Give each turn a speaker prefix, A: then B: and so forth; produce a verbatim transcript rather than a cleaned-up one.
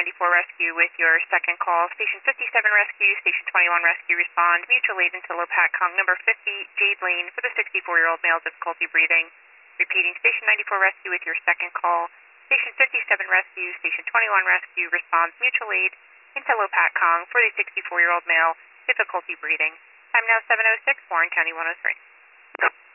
A: ninety-four Rescue with your second call. Station fifty-seven Rescue, Station twenty-one Rescue respond. Mutual aid into Lopatcong number fifty, Jade Lane for the sixty-four-year-old male, difficulty breathing. Repeating, Station ninety-four Rescue with your second call. Station fifty-seven Rescue, Station twenty-one Rescue responds mutual aid into Lopatcong for the sixty-four-year-old male, difficulty breathing. Time now seven oh six, Warren County one oh three.